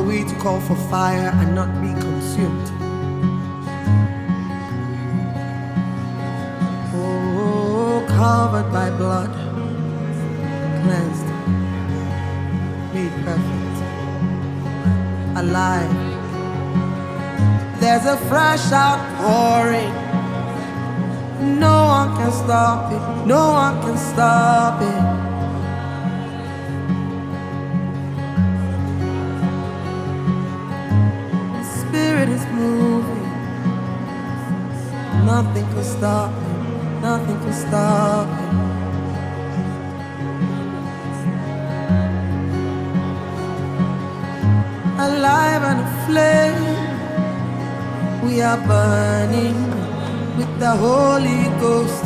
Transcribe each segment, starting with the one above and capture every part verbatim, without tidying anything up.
we to call for fire and not be consumed? Oh, covered by blood, cleansed, made perfect, alive. There's a fresh outpouring. No one can stop it. No one can stop it. The Spirit is moving. Nothing can stop it. Nothing can stop it. Alive and aflame, we are burning with the Holy Ghost.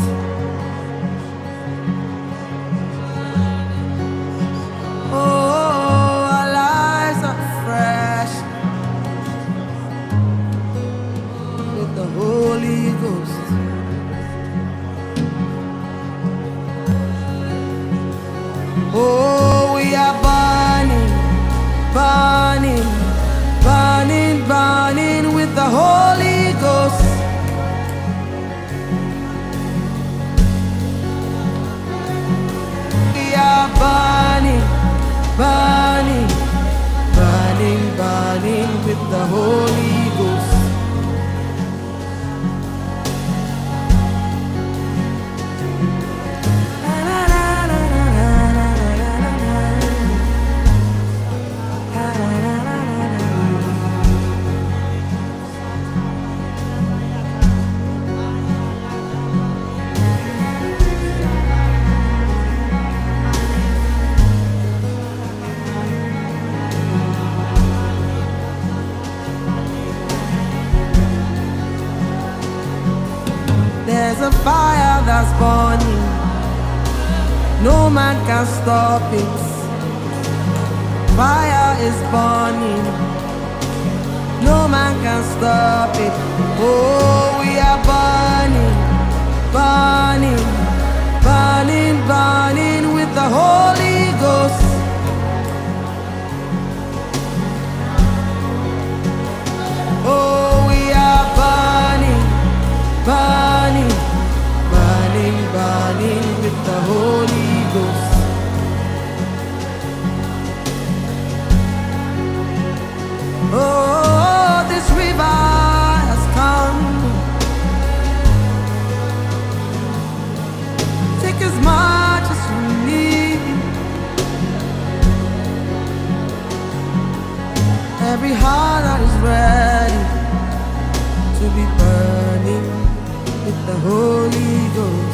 Oh, our lives are fresh with the Holy Ghost. Oh, we are burning, burning, burning, burning with the Holy Ghost. We are burning, burning, burning, burning with the Holy Ghost. There's a fire that's burning. No man can stop it. Fire is burning. No man can stop it. Oh, we are burning, burning, burning, burning with the Holy Ghost. Oh, we are burning, burning, burning, burning with the Holy Ghost. Oh, this river has come. Take as much as you need. Every heart that is ready to be burning with the Holy Ghost.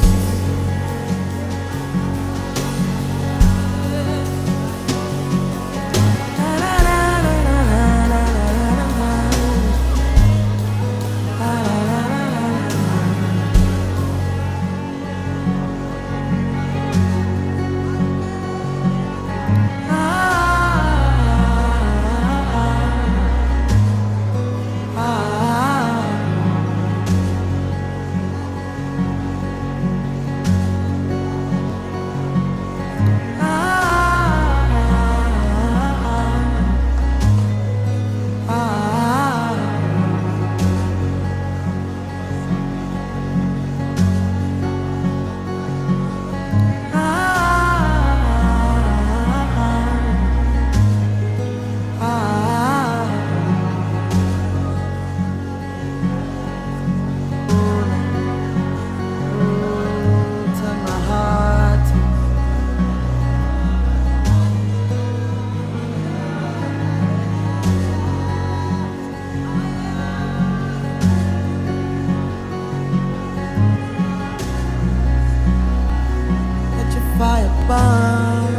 Fire burn.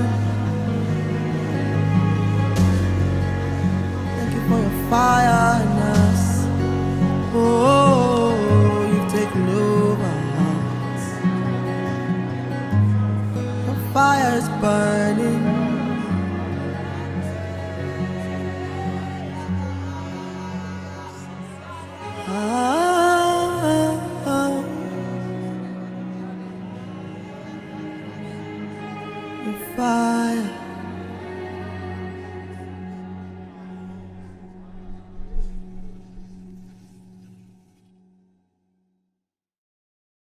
Thank you for your fire in us. Oh, you've taken over hearts. Your fire is burning. Fire.